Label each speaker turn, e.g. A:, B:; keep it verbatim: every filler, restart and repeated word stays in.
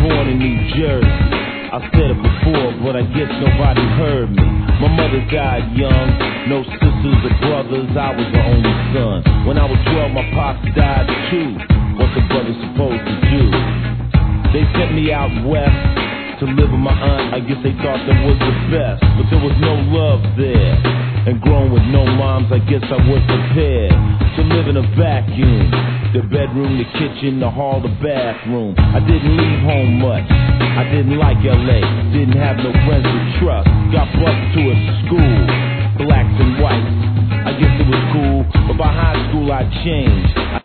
A: born in New Jersey. I said it before, but I guess nobody heard me. My mother died young, no sisters or brothers, I was the only son. When I was twelve, my pops died too. What's a brother supposed to do? They sent me out west to live with my aunt. I guess they thought that was the best, but there was no love there. And grown with no moms, I guess I was prepared to live in a vacuum. The bedroom, the kitchen, the hall, the bathroom. I didn't leave home much. I didn't like L A, didn't have no friends to trust. Got bused to a school, blacks and whites. I guess it was cool, but by high school I changed.